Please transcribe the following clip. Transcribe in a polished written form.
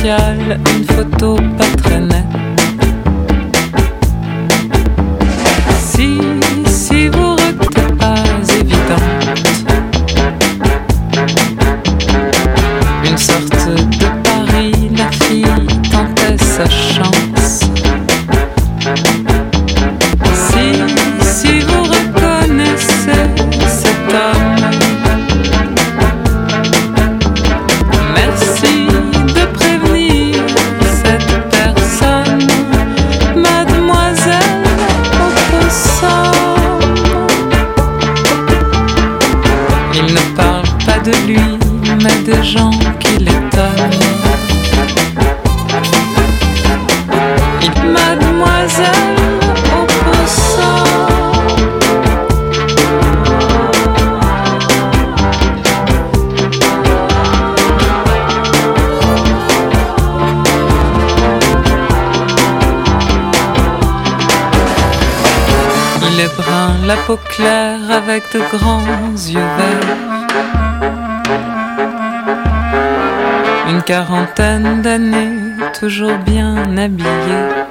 sociale, une photo pas très nette. Si vous n'êtes pas évidente, une sorte de pari, la fille tentait sa chance. Si vous reconnaissez cet homme, merci de prévenir cette personne, mademoiselle Opossum. Il ne parle pas de lui, mais des gens qui l'étonnent. Mademoiselle Opossum. Il est brun, la peau claire avec de grands yeux verts. Une quarantaine d'années, toujours bien habillé.